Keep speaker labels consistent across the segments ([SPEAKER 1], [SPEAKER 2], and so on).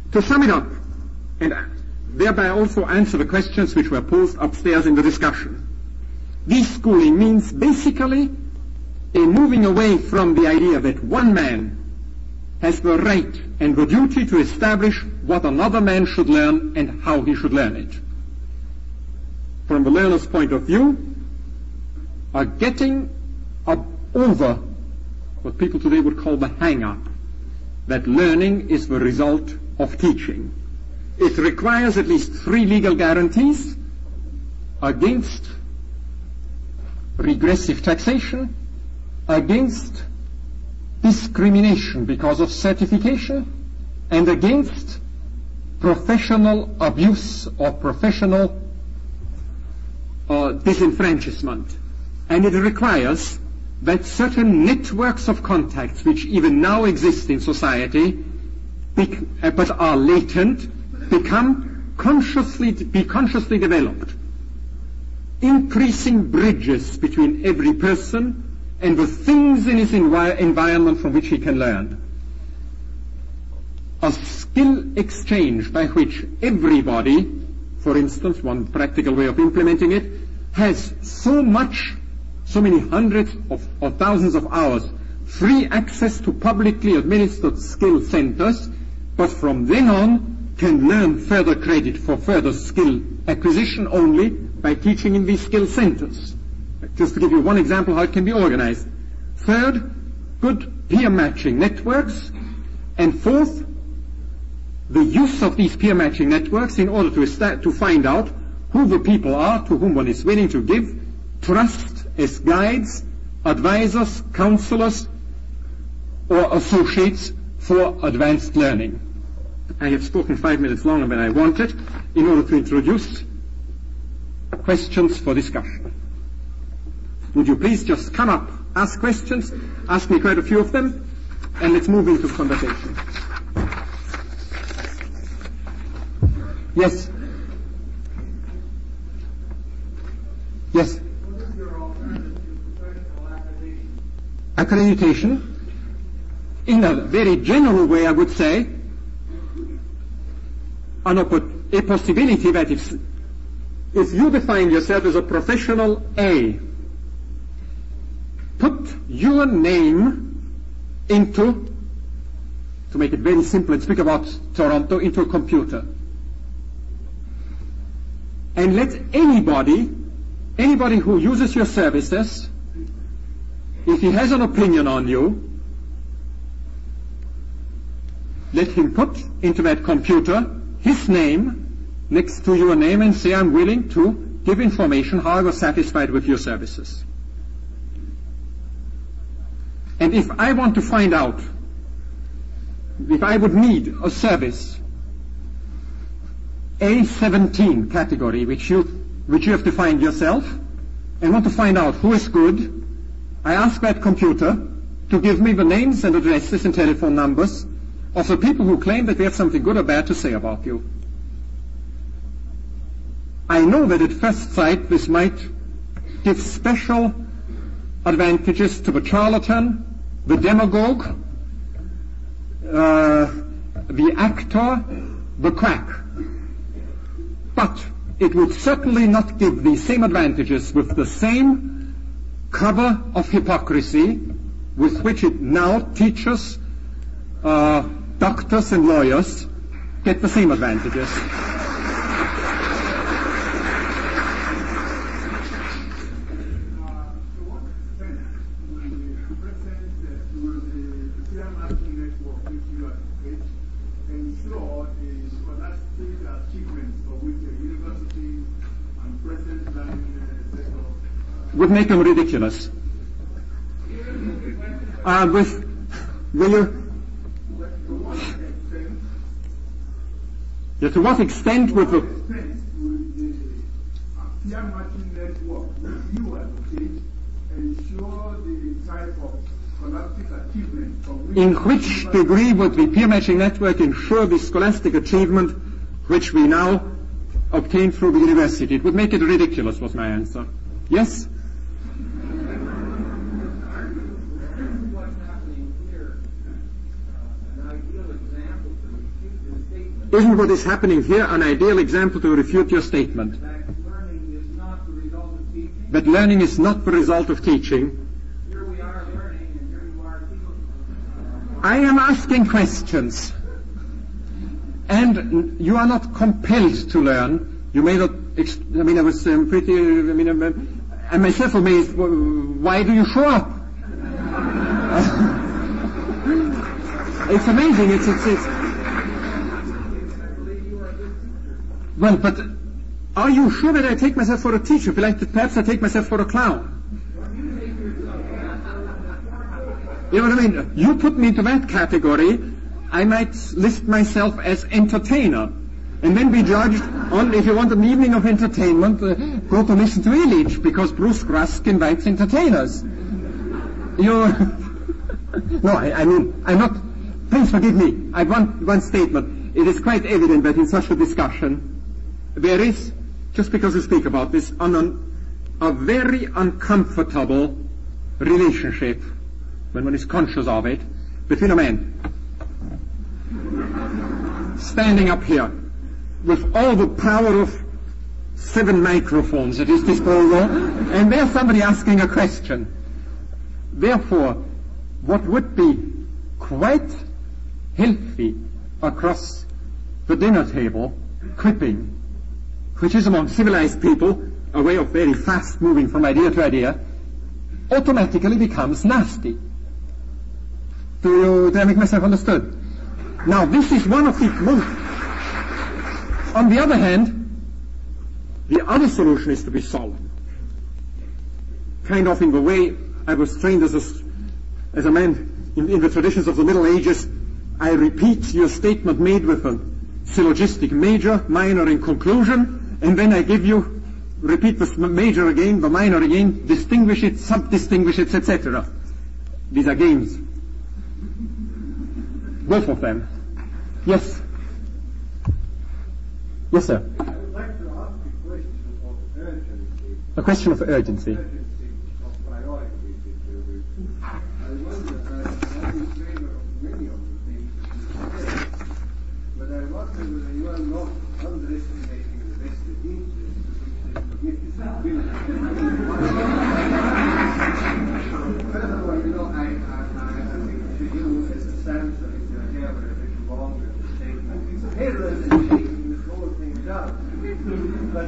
[SPEAKER 1] To sum it up, and thereby also answer the questions which were posed upstairs in the discussion, deschooling means basically a moving away from the idea that one man has the right and the duty to establish what another man should learn and how he should learn it. From the learner's point of view, are getting over what people today would call the hang-up, that learning is the result of teaching. It requires at least 3 legal guarantees against regressive taxation, against discrimination because of certification, and against professional abuse or professional disenfranchisement. And it requires that certain networks of contacts which even now exist in society but are latent be consciously developed, increasing bridges between every person and the things in his environment from which he can learn. A skill exchange by which everybody, for instance, one practical way of implementing it, has so many hundreds or thousands of hours free access to publicly administered skill centers, but from then on can learn further credit for further skill acquisition only by teaching in these skill centers. Just to give you one example how it can be organized. Third, good peer matching networks. And fourth, the use of these peer matching networks in order to find out who the people are to whom one is willing to give trust as guides, advisors, counselors, or associates for advanced learning. I have spoken 5 minutes longer than I wanted in order to introduce questions for discussion. Would you please just come up, ask questions, ask me quite a few of them, and let's move into conversation. Yes? Yes?
[SPEAKER 2] What is your alternative to professional
[SPEAKER 1] accreditation? In a very general way, I would say, a possibility that if you define yourself as a professional A, put your name into, to make it very simple and speak about Toronto, into a computer. And let anybody who uses your services, if he has an opinion on you, let him put into that computer his name next to your name and say, I'm willing to give information how I was satisfied with your services. And if I want to find out, if I would need a service, A17 category, which you have to find yourself, and want to find out who is good, I ask that computer to give me the names and addresses and telephone numbers of the people who claim that they have something good or bad to say about you. I know that at first sight this might give special advantages to the charlatan, the demagogue, the actor, the quack. But it would certainly not give the same advantages with the same cover of hypocrisy with which it now teaches doctors and lawyers get the same advantages. Would make them ridiculous. To what extent would the
[SPEAKER 2] peer matching network you advocate ensure the type of scholastic achievement?
[SPEAKER 1] In which degree would the peer matching network ensure the scholastic achievement which we now obtain through the university? It would make it ridiculous, was my answer. Yes?
[SPEAKER 3] What's happening here, an ideal example to refute this statement
[SPEAKER 1] Isn't what is happening here an ideal example to refute your statement? That learning is not the result of teaching.
[SPEAKER 2] Here we are learning, and here you are teaching.
[SPEAKER 1] I am asking questions. And you are not compelled to learn. You may not, I was I'm myself amazed. Why do you show up? It's amazing. It's Well, but are you sure that I take myself for a teacher? Perhaps I take myself for a clown. You know what I mean? You put me into that category, I might list myself as entertainer. And then be judged on, if you want an evening of entertainment, go to listen to Illich, because Bruce Grusk invites entertainers. No, I'm not, please forgive me, I want one statement. It is quite evident that in such a discussion, there is, just because we speak about this, a very uncomfortable relationship, when one is conscious of it, between a man standing up here with all the power of 7 microphones at his disposal, and there's somebody asking a question. Therefore, what would be quite healthy across the dinner table, quipping, which is among civilized people a way of very fast moving from idea to idea, automatically becomes nasty. Do I make myself understood? Now, this is one of the most... On the other hand, the other solution is to be solemn. Kind of in the way I was trained as a man in the traditions of the Middle Ages. I repeat your statement made with a syllogistic major, minor, and conclusion, and then I repeat the major again, the minor again, distinguish it, sub-distinguish it, etc. These are games. Both of them. Yes. Yes, sir.
[SPEAKER 3] I would like to ask a question of urgency.
[SPEAKER 1] A question of urgency.
[SPEAKER 3] Urgency of priority, if you will. I wonder, I'm in favor of many of the things that you said, but I wonder whether you are not underestimating the vested interest to which they submit this ability. First of all, I think to you as a Samson, if your hair were a bit longer, the statement is error and shaking this whole thing down. But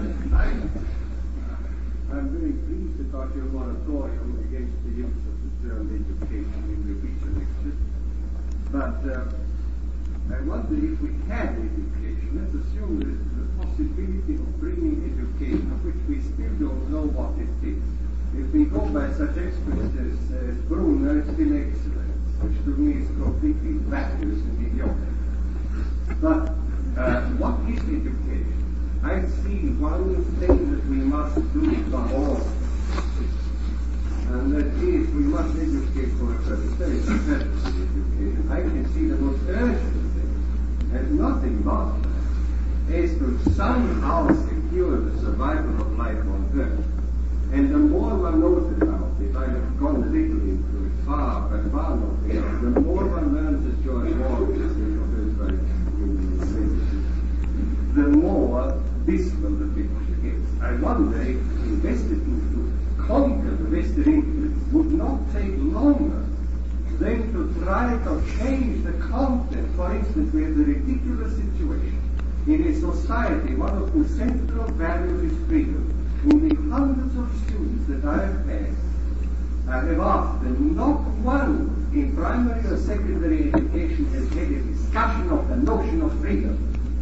[SPEAKER 3] I'm very pleased about your moratorium against the use of the term education in your feature lectures. But I wonder if we had education, let's assume there is the possibility of bringing education of which we still don't know what it is. If we go by such experts as Brunner, it's still excellence, which to me is completely vacuous and idiotic. But what is education? I see one thing that we must do for all, and that is we must educate for a purpose. There is a purpose in education. I can see the most urgent thing, and nothing but is to somehow secure the survival of life on Earth. And the more one knows about it, I have gone a little into it, far, but far not enough, the more one learns that George Morgan the more dismal the picture gets. I wonder if invested into conquer the vested interest would not take longer than to try to change the content. For instance, we have the ridiculous situation in a society, one of whose central values is freedom. In the hundreds of students that I have had, I have asked them, not one in primary or secondary education has had a discussion of the notion of freedom.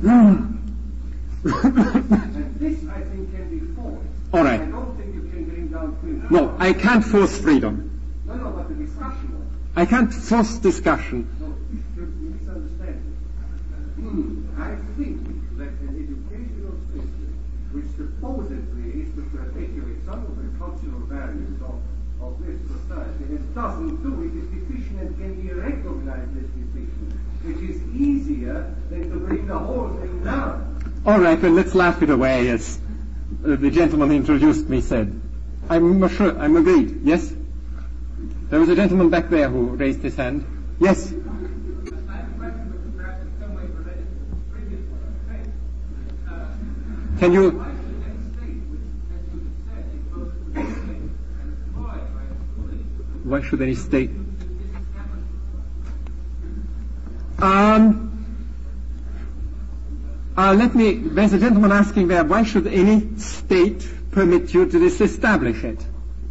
[SPEAKER 3] And this, I think, can be forced.
[SPEAKER 1] All right.
[SPEAKER 3] I don't think you can bring down freedom.
[SPEAKER 1] No, I can't force freedom.
[SPEAKER 3] No, but the discussion of it.
[SPEAKER 1] I can't force discussion.
[SPEAKER 3] No, you misunderstand it. I think that an educational system which supposedly is to perpetuate some of the cultural values of this society and doesn't do it is deficient and can be recognized as deficient, which is easier than to bring the whole thing down.
[SPEAKER 1] All right, well, let's laugh it away, as the gentleman who introduced me said. I'm sure, I'm agreed. Yes? There was a gentleman back there who raised his hand. Yes?
[SPEAKER 2] I have a question which perhaps in some way related to the previous one.
[SPEAKER 1] Can you... Why should any state... there's a gentleman asking there, why should any state permit you to disestablish it?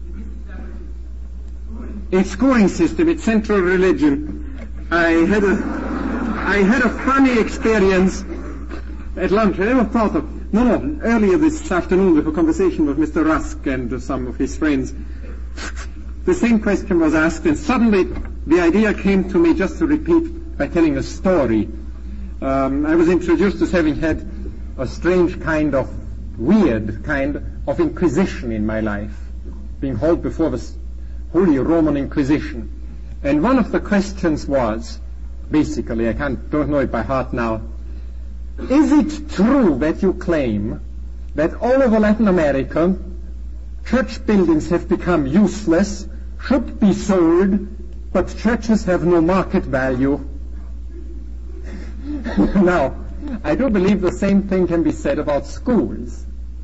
[SPEAKER 1] Its schooling system, its central religion. I had a funny experience at lunch. I never thought of... earlier this afternoon with a conversation with Mr. Rusk and some of his friends. The same question was asked, and suddenly the idea came to me just to repeat by telling a story. I was introduced as having had a strange weird kind of inquisition in my life, being held before the Holy Roman Inquisition. And one of the questions was, basically, I don't know it by heart now, is it true that you claim that all over Latin America church buildings have become useless, should be sold, but churches have no market value? Now, I do believe the same thing can be said about schools.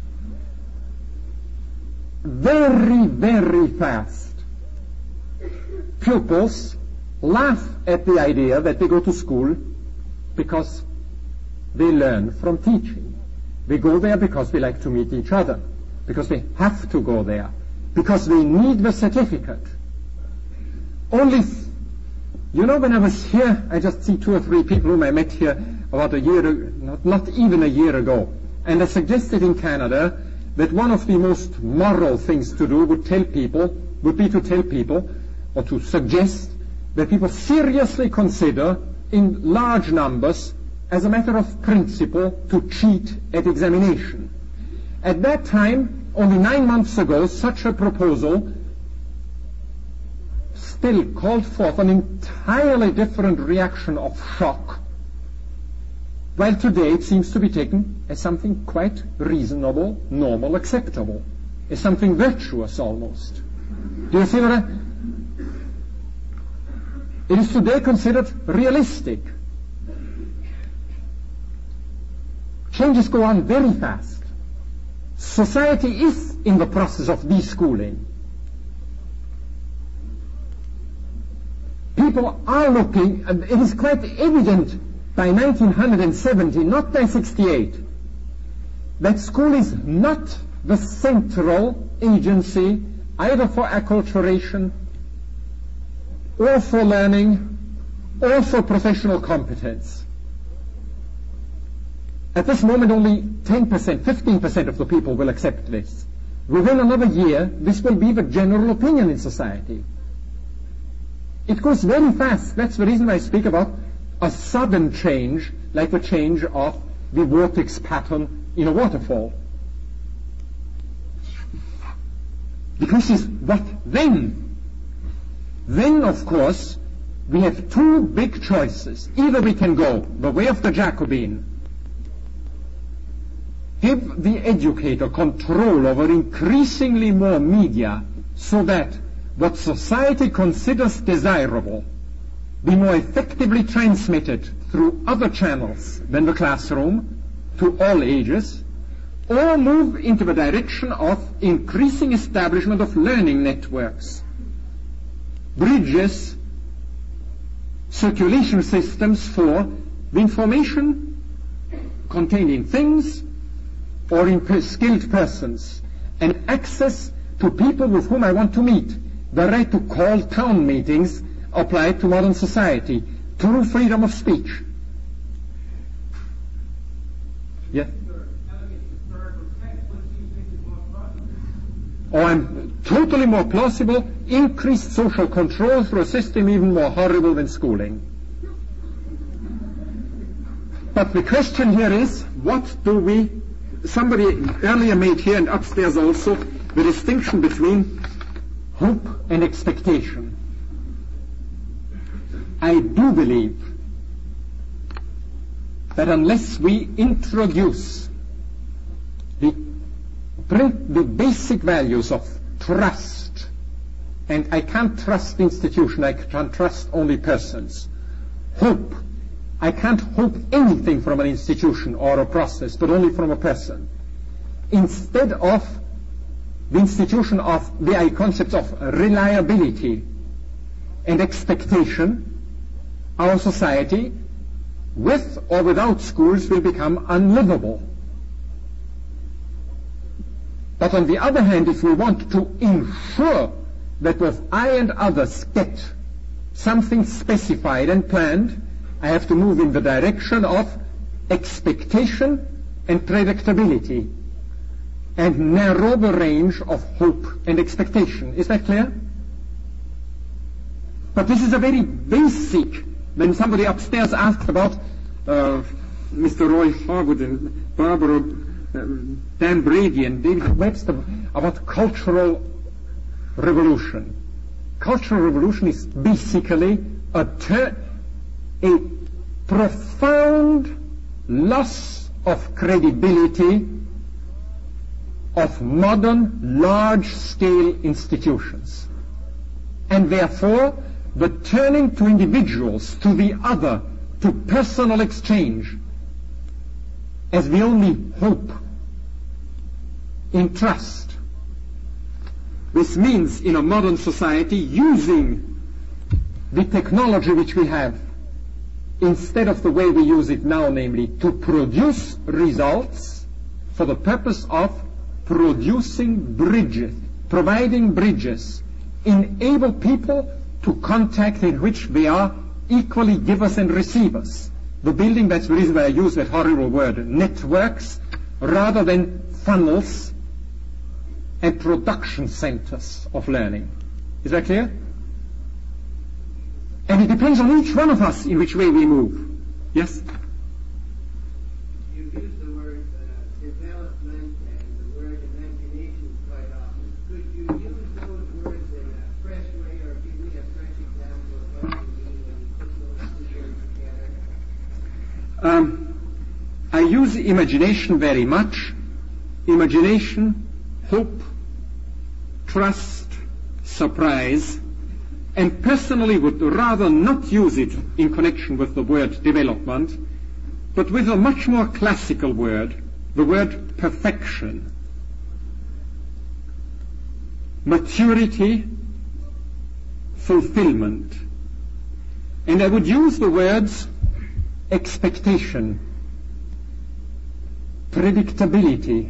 [SPEAKER 1] Very, very fast, pupils laugh at the idea that they go to school because they learn from teaching. They go there because they like to meet each other, because they have to go there, because they need the certificate. When I was here, I just see 2 or 3 people whom I met here about a year ago, not even a year ago. And I suggested in Canada that one of the most moral things to do would be to tell people, or to suggest that people seriously consider in large numbers, as a matter of principle, to cheat at examination. At that time, only 9 months ago, such a proposal still called forth an entirely different reaction of shock, while today it seems to be taken as something quite reasonable, normal, acceptable, as something virtuous almost. Do you see what it is today considered realistic. Changes go on very fast. Society is in the process of deschooling. People are looking, and it is quite evident by 1970, not by 68, that school is not the central agency either for acculturation or for learning or for professional competence. At this moment, only 10%, 15% of the people will accept this. Within another year, this will be the general opinion in society. It goes very fast. That's the reason I speak about a sudden change, like the change of the vortex pattern in a waterfall. The question is, what then? Then, of course, we have 2 big choices. Either we can go the way of the Jacobin, give the educator control over increasingly more media so that what society considers desirable be more effectively transmitted through other channels than the classroom to all ages, or move into the direction of increasing establishment of learning networks, bridges, circulation systems for the information contained in things or in skilled persons, and access to people with whom I want to meet. The right to call town meetings applied to modern society. True freedom of speech. Yeah? I'm totally more plausible. Increased social control through a system even more horrible than schooling. But the question here is, what do we... Somebody earlier made here and upstairs also the distinction between hope and expectation. I do believe that unless we introduce the basic values of trust, and I can't trust institutions, I can trust only persons. Hope, I can't hope anything from an institution or a process, but only from a person. instead of the institution of the concepts of reliability and expectation, our society, with or without schools, will become unlivable. But on the other hand, if we want to ensure that both I and others get something specified and planned, I have to move in the direction of expectation and predictability, and narrow the range of hope and expectation. Is that clear? But this is a very basic. When somebody upstairs asked about Mr. Roy Harwood and Barbara Dan Brady and David Webster about cultural revolution. Cultural revolution is basically a profound loss of credibility of modern large-scale institutions, and therefore the turning to individuals, to the other, to personal exchange as the only hope in trust. This means in a modern society using the technology which we have instead of the way we use it now, namely to produce results for the purpose of producing bridges, providing bridges, enable people to contact in which they are equally givers and receivers. The building, that's the reason why I use that horrible word, networks, rather than funnels and production centers of learning. Is that clear? And it depends on each one of us in which way we move. Yes?
[SPEAKER 4] You use the word development and the word imagination quite often. Could you use those words in a fresh way, or give me a fresh example of what you mean when you put those two words together?
[SPEAKER 1] I use imagination very much. Imagination, hope, trust, surprise, and personally would rather not use it in connection with the word development, but with a much more classical word, the word perfection, maturity, fulfillment. And I would use the words expectation, predictability,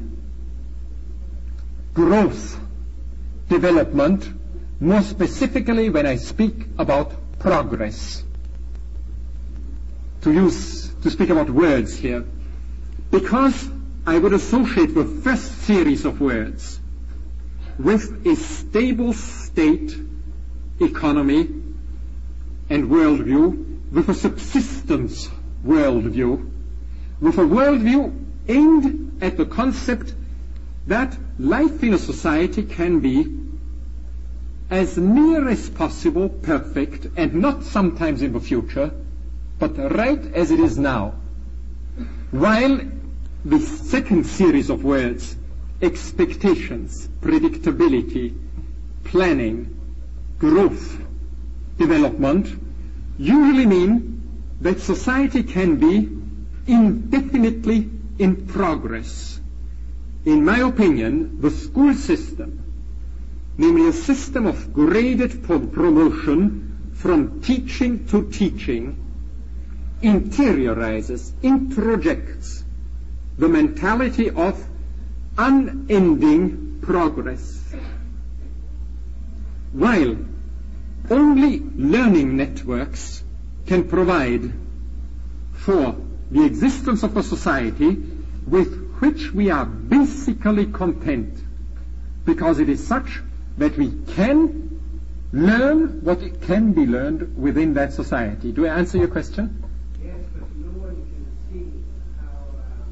[SPEAKER 1] growth, development, more specifically when I speak about progress. To speak about words here, because I would associate the first series of words with a stable state, economy, and worldview, with a subsistence worldview, with a worldview aimed at the concept that life in a society can be as near as possible perfect, and not sometimes in the future, but right as it is now. While the second series of words, expectations, predictability, planning, growth, development, usually mean that society can be indefinitely in progress. In my opinion, the school system, namely a system of graded promotion from teaching to teaching, interiorizes, introjects the mentality of unending progress. While only learning networks can provide for the existence of a society with which we are basically content, because it is such that we can learn what it can be learned within that society. Do I answer your question?
[SPEAKER 4] Yes, but no one can see how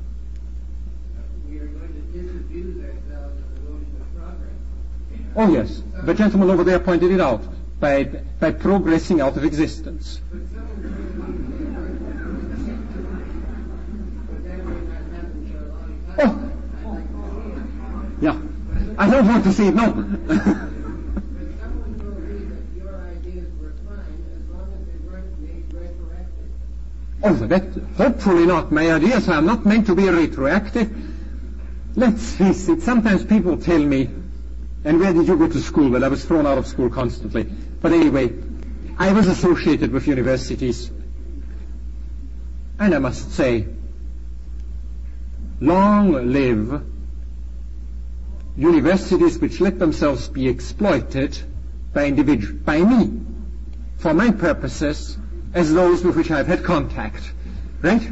[SPEAKER 4] we are going to disabuse ourselves of the notion of progress.
[SPEAKER 1] Oh yes, the gentleman over there pointed it out, by progressing out of existence.
[SPEAKER 4] But that may not happen for a long time.
[SPEAKER 1] Oh, yeah. I don't want to see it, no.
[SPEAKER 4] But someone will agree that your ideas were fine as long as they weren't made retroactive.
[SPEAKER 1] Oh, that hopefully not. My ideas are not meant to be retroactive. let's face it, sometimes people tell me, and where did you go to school? Well, I was thrown out of school constantly. But anyway, I was associated with universities. And I must say, long live universities which let themselves be exploited by me, for my purposes, as those with which I've had contact. Right?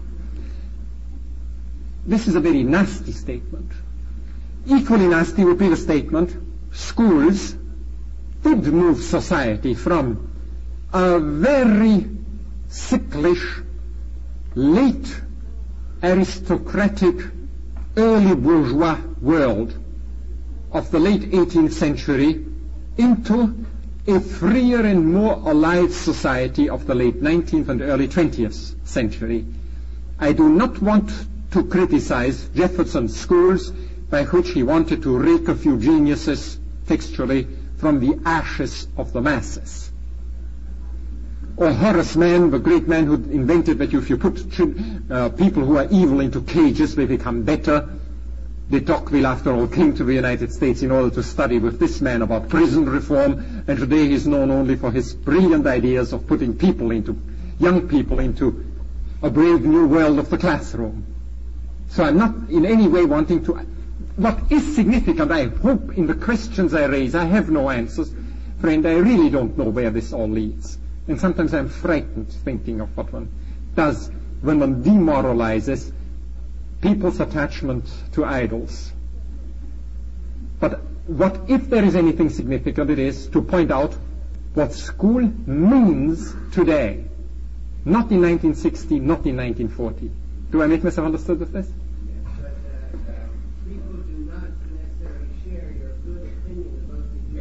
[SPEAKER 1] This is a very nasty statement. Equally nasty would be the statement, schools did move society from a very sicklish, late aristocratic, early bourgeois world of the late 18th century into a freer and more alive society of the late 19th and early 20th century. I do not want to criticize Jefferson's schools, by which he wanted to rake a few geniuses textually from the ashes of the masses. Or Horace Mann, the great man who invented that if you put people who are evil into cages, they become better. De Tocqueville, after all, came to the United States in order to study with this man about prison reform, and today he's known only for his brilliant ideas of putting young people into a brave new world of the classroom. So I'm not in any way wanting to... What is significant, I hope, in the questions I raise, I have no answers. Friend, I really don't know where this all leads. And sometimes I'm frightened thinking of what one does when one demoralizes people's attachment to idols. But what if there is anything significant, it is to point out what school means today. Not in 1960, not in 1940. Do I make myself understood with this?
[SPEAKER 4] People do not necessarily share your good opinion about the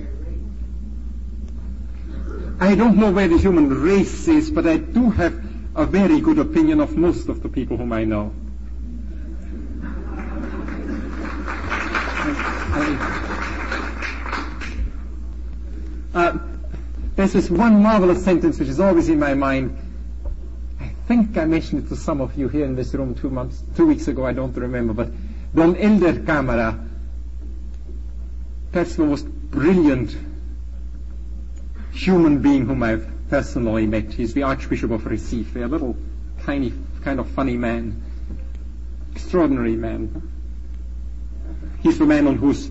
[SPEAKER 4] human race.
[SPEAKER 1] I don't know where the human race is, but I do have a very good opinion of most of the people whom I know. There's this one marvelous sentence which is always in my mind. I think I mentioned it to some of you here in this room 2 weeks ago, I don't remember, but Don Elder Camara, perhaps the most brilliant human being whom I've personally met. He's the Archbishop of Recife, a little tiny, kind of funny man, extraordinary man. He's the man on whose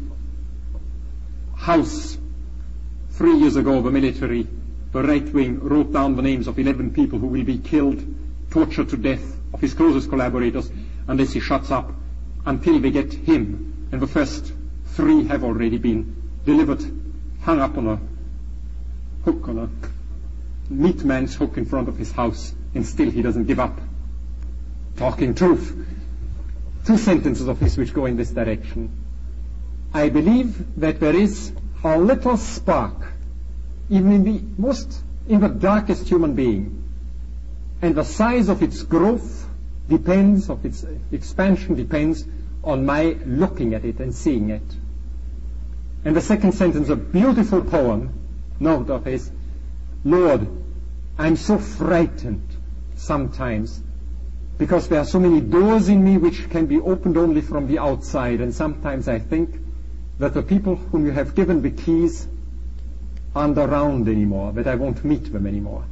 [SPEAKER 1] house 3 years ago the military, the right wing, wrote down the names of 11 people who will be killed, tortured to death, of his closest collaborators, unless he shuts up until they get him. And the first 3 have already been delivered, hung up on a hook, on a meat man's hook in front of his house, and still he doesn't give up. Talking truth. 2 sentences of his which go in this direction. I believe that there is a little spark, even in the darkest human being, and the size of its growth depends, of its expansion depends on my looking at it and seeing it. And the second sentence, a beautiful poem, note of his, Lord, I'm so frightened sometimes because there are so many doors in me which can be opened only from the outside, and sometimes I think that the people whom you have given the keys aren't around anymore, that I won't meet them anymore.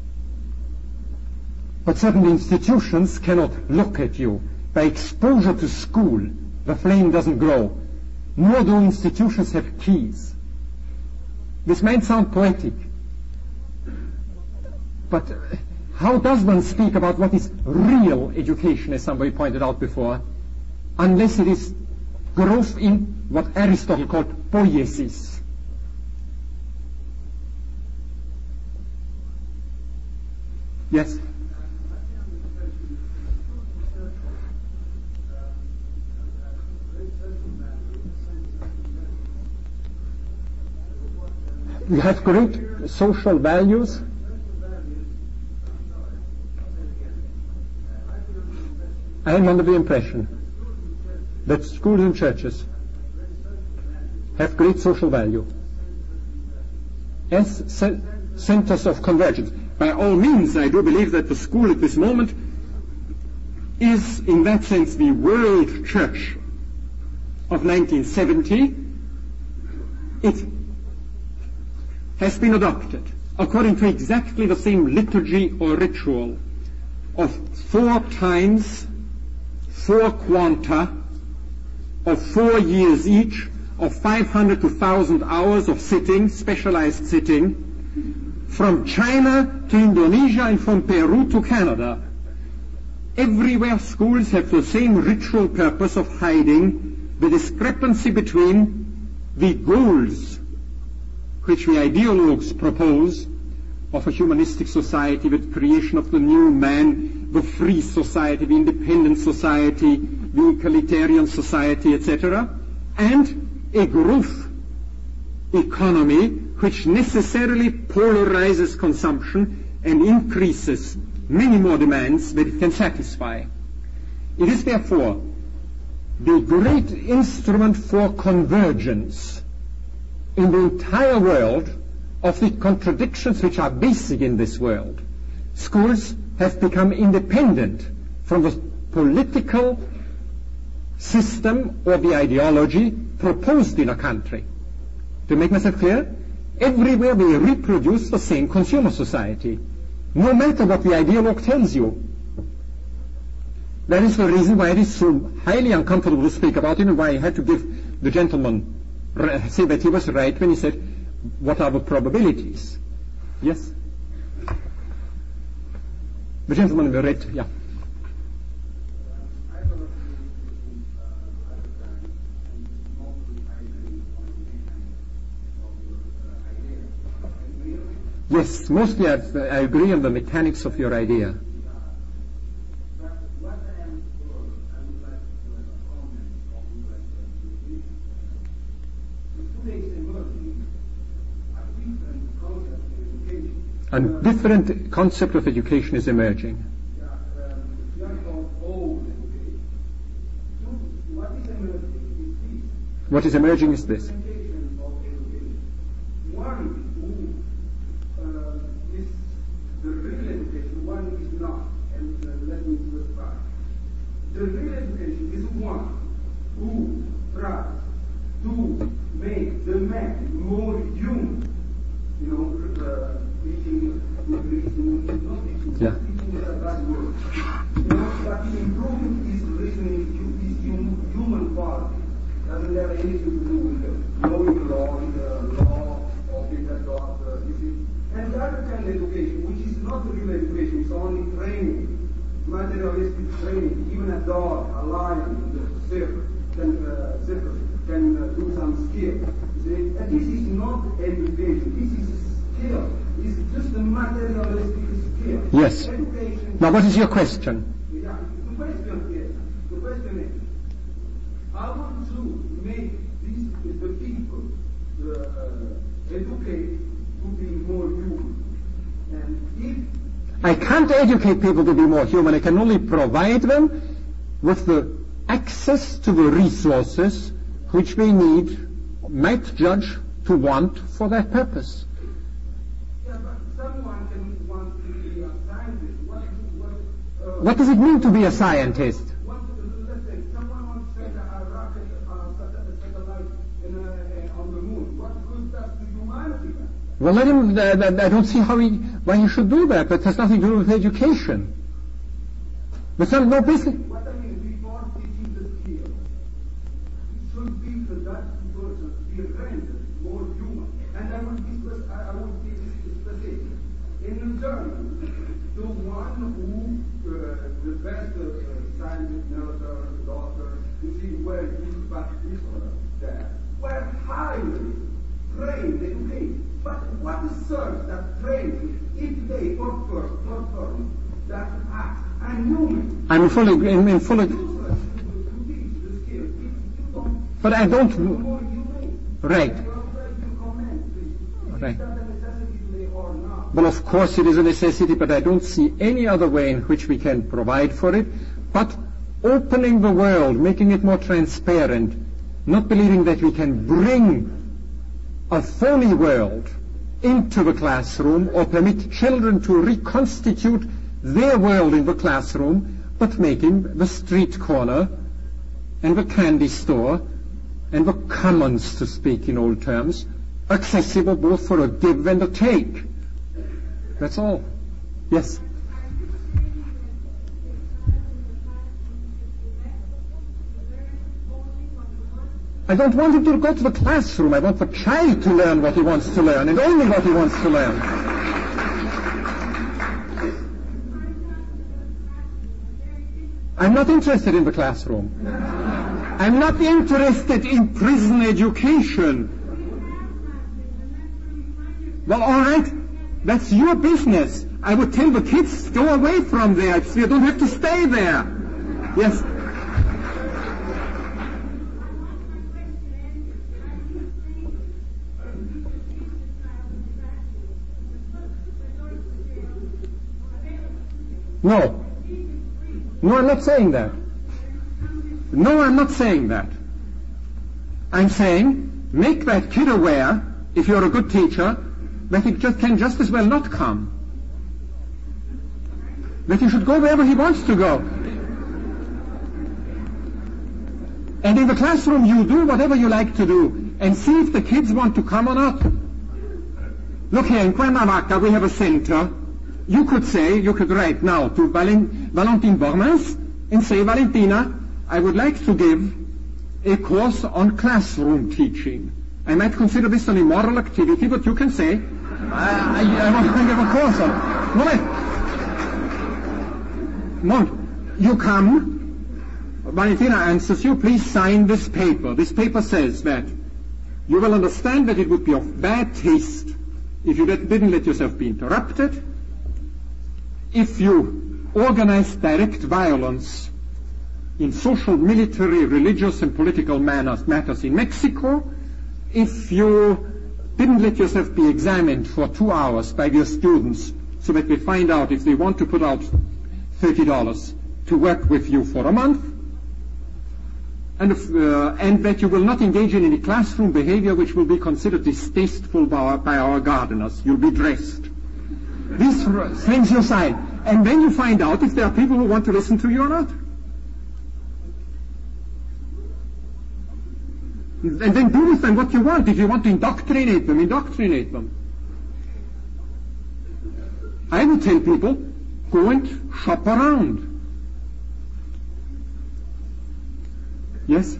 [SPEAKER 1] But certain institutions cannot look at you. By exposure to school, the flame doesn't grow, nor do institutions have keys. This might sound poetic, but how does one speak about what is real education, as somebody pointed out before, unless it is growth in what Aristotle called poiesis? Yes? You have great social values. I am under the impression that schools and churches have great social value as centers of convergence. By all means, I do believe that the school at this moment is, in that sense, the world church of 1970, it has been adopted according to exactly the same liturgy or ritual of 4 times 4 quanta of 4 years each, of 500 to 1,000 hours of sitting, specialized sitting, from China to Indonesia and from Peru to Canada. Everywhere schools have the same ritual purpose of hiding the discrepancy between the goals which the ideologues propose of a humanistic society, with creation of the new man, the free society, the independent society, the egalitarian society, etc., and a growth economy which necessarily polarizes consumption and increases many more demands that it can satisfy. It is therefore the great instrument for convergence in the entire world of the contradictions which are basic in this world. Schools have become independent from the political system or the ideology proposed in a country. To make myself clear, everywhere we reproduce the same consumer society, no matter what the ideologue tells you. That is the reason why it is so highly uncomfortable to speak about it, and why I had to give the gentleman say that he was right when he said, what are the probabilities? Yes? The gentleman in the red, yeah. Yes, mostly I agree on the mechanics of your idea. A different concept of education is emerging. What is emerging is this.
[SPEAKER 2] The real education, one is not, and let me specify. The real education is one who tries to make the man more human. You know, teaching, not teaching is a bad word. You know, that improving his listening, his human quality. Doesn't have anything to do with knowing law, the law of it, God, you see. And the other kind of education, which is not real education, it's only training, materialistic training. Even a dog, a lion, the zebra can do some skill. See? And this is not education, this is skill. It's just a materialistic skill.
[SPEAKER 1] Yes.
[SPEAKER 2] Education.
[SPEAKER 1] Now what is your question?
[SPEAKER 2] Yeah, the question is, how to make the people educate to be more human. And if
[SPEAKER 1] I can't educate people to be more human. I can only provide them with the access to the resources which they need, might judge to want for that purpose.
[SPEAKER 2] Yeah, but someone can want to be a scientist.
[SPEAKER 1] What does it mean to be a scientist?
[SPEAKER 2] Let's say someone wants to send a rocket, satellite on the moon. What good does to humanity?
[SPEAKER 1] Well, let him. I don't see why he should do that. That has nothing to do with education. But no, basically.
[SPEAKER 2] What I mean, before teaching the skill, it should be for that person to be rendered more human. And I will be specific. In Germany, the one who, the best scientist, nurse, doctor, you see, were used back there, were highly trained, educated. But what serves that training if they perform that act?
[SPEAKER 1] I'm fully but I don't. Right. Well, of course it is a necessity, but I don't see any other way in which we can provide for it, but opening the world, making it more transparent, not believing that we can bring a phony world into the classroom or permit children to reconstitute their world in the classroom, but making the street corner and the candy store and the commons, to speak in old terms, accessible both for a give and a take. That's all. Yes? I don't want him to go to the classroom. I want the child to learn what he wants to learn, and only what he wants to learn. I'm not interested in the classroom. I'm not interested in prison education. Well, all right. That's your business. I would tell the kids, go away from there. You don't have to stay there. Yes. No. No, I'm not saying that. No, I'm not saying that. I'm saying, make that kid aware, if you're a good teacher, that he can just as well not come. That he should go wherever he wants to go. And in the classroom you do whatever you like to do, and see if the kids want to come or not. Look here, in Cuernavaca we have a center. You could write now to Valentine Bormans and say, Valentina, I would like to give a course on classroom teaching. I might consider this an immoral activity, but you can say, I want to give a course on. No, you come, Valentina answers you, please sign this paper. This paper says that you will understand that it would be of bad taste if you didn't let yourself be interrupted, if you organize direct violence in social, military, religious, and political matters in Mexico, if you didn't let yourself be examined for 2 hours by your students so that they find out if they want to put out $30 to work with you for a month, and that you will not engage in any classroom behavior which will be considered distasteful by our gardeners. You'll be dressed. These things you sign. And then you find out if there are people who want to listen to you or not. And then do with them what you want. If you want to indoctrinate them, indoctrinate them. I would tell people, go and shop around. Yes?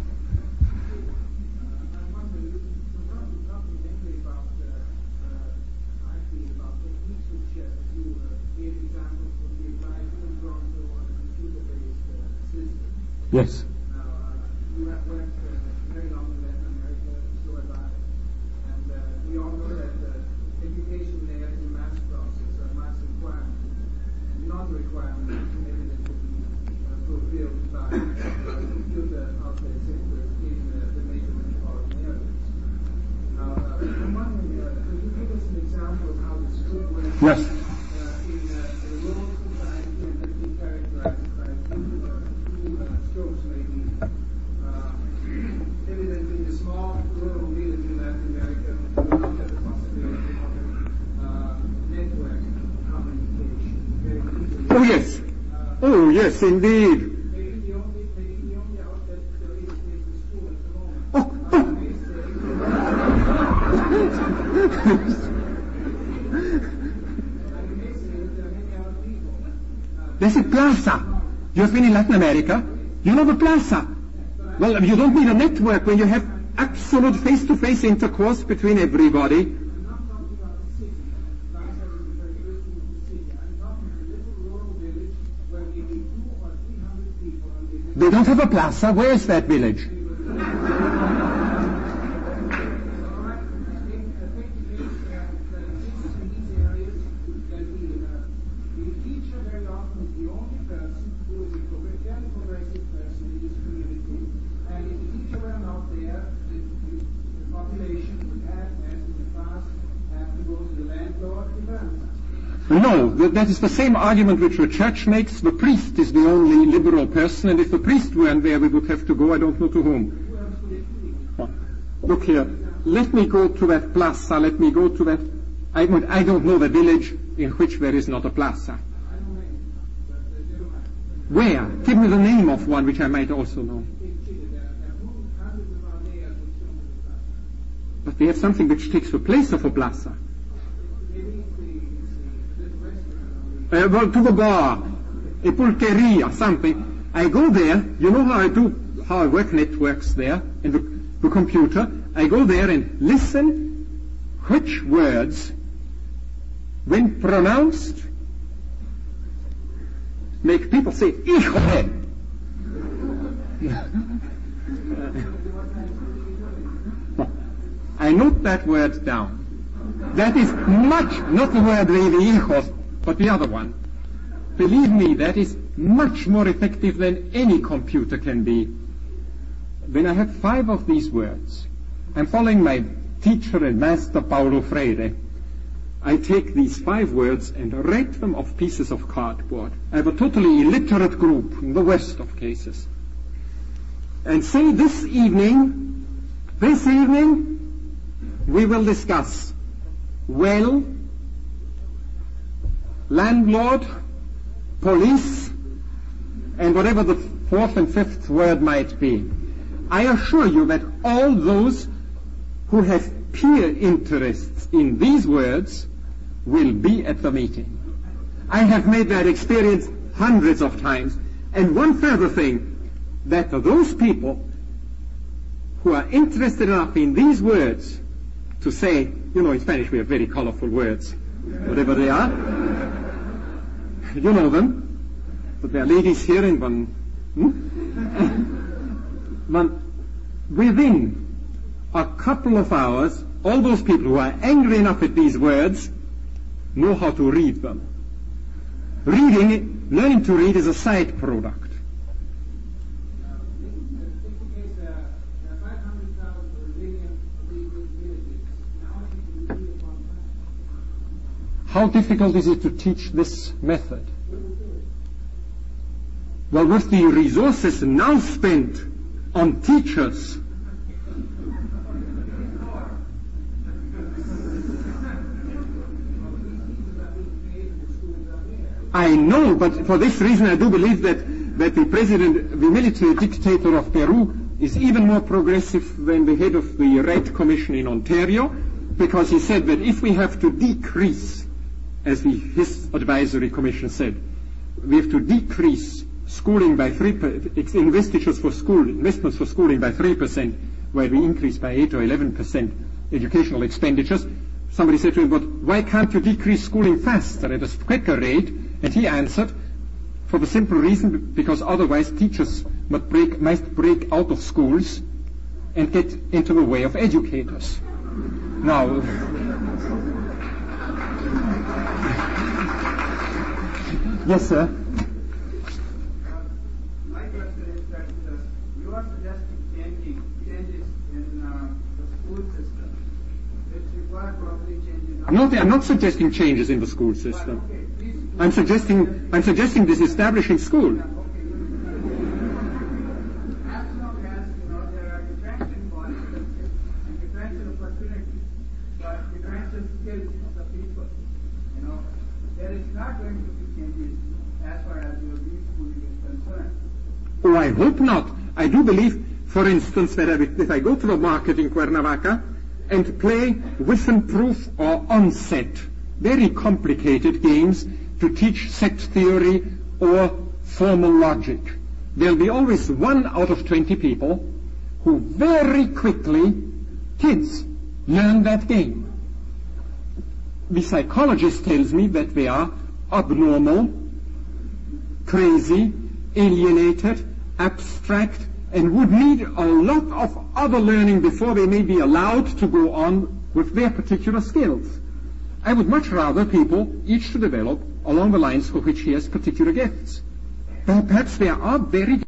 [SPEAKER 1] Yes.
[SPEAKER 2] You have worked very long in Latin America, so have I. And we all know that education there is a mass process, a mass requirement, and not a requirement maybe that should be fulfilled by computer outlet centers in the major metropolitan areas. Now, I'm wondering, could you give us an example of how this could work?
[SPEAKER 1] Yes.
[SPEAKER 2] In a rural society and that be characterized by strokes maybe evident in the small rural village in Latin America who do not have the possibility of network communication very easily.
[SPEAKER 1] Oh yes. Oh yes, indeed.
[SPEAKER 2] Maybe the only outlet there is the school at the moment.
[SPEAKER 1] Oh. There's a plaza. You've been in Latin America. You know the plaza. Well, you don't need a network when you have absolute face-to-face intercourse between everybody.
[SPEAKER 2] I'm not talking about the city. Plaza is the characteristic of the city. I'm talking about a little rural village where maybe 200 or 300 people and
[SPEAKER 1] They don't have a plaza. Where is that village? No, that is the same argument which the church makes. The priest is the only liberal person, and if the priest weren't there, we would have to go, I don't know to whom. Look here, let me go to that plaza, let me go to that... I don't know the village in which there is not a plaza. Where? Give me the name of one which I might also know. But we have something which takes the place of a plaza. Well, to the bar, a pulqueria, something. I go there, you know how I work networks there in the computer. I go there and listen which words, when pronounced, make people say, "Hijo." I note that word down. That is much, not the word really, hijos, but the other one. Believe me, that is much more effective than any computer can be. When I have 5 of these words, I'm following my teacher and master Paulo Freire. I take these 5 words and write them off pieces of cardboard. I have a totally illiterate group, in the worst of cases. And say this evening, we will discuss well, landlord, police, and whatever the 4th and 5th word might be. I assure you that all those who have peer interests in these words will be at the meeting. I have made that experience hundreds of times. And one further thing, that those people who are interested enough in these words to say, you know, in Spanish we have very colorful words, whatever they are. You know them. But there are ladies here in one. Within a couple of hours, all those people who are angry enough at these words know how to read them. Learning to read is a side product. How difficult is it to teach this method? Well, with the resources now spent on teachers, I know, but for this reason I do believe that the president, the military dictator of Peru, is even more progressive than the head of the Red Commission in Ontario, because he said that if we have to decrease, as his advisory commission said, we have to decrease schooling by 3%, investments for schooling by 3%, where we increase by 8 or 11% educational expenditures. Somebody said to him, but why can't you decrease schooling faster at a quicker rate? And he answered, for the simple reason, because otherwise teachers might break out of schools and get into the way of educators. Now, yes, sir.
[SPEAKER 2] My question is that you are suggesting changes in the school system, which require probably changes.
[SPEAKER 1] I'm not suggesting changes in the school system. I'm suggesting disestablishing school.
[SPEAKER 2] As long as there are differential policies and differential opportunities, but differential skills of the people, there is not going to be changes as far as your schooling is concerned.
[SPEAKER 1] Oh, I hope not. I do believe, for instance, that if I go to the market in Cuernavaca and play Withenproof or Onset, very complicated games to teach set theory or formal logic, there'll be always 1 out of 20 people who very quickly, kids, learn that game. The psychologist tells me that they are abnormal, crazy, alienated, abstract, and would need a lot of other learning before they may be allowed to go on with their particular skills. I would much rather people each to develop along the lines for which he has particular gifts. Perhaps there are very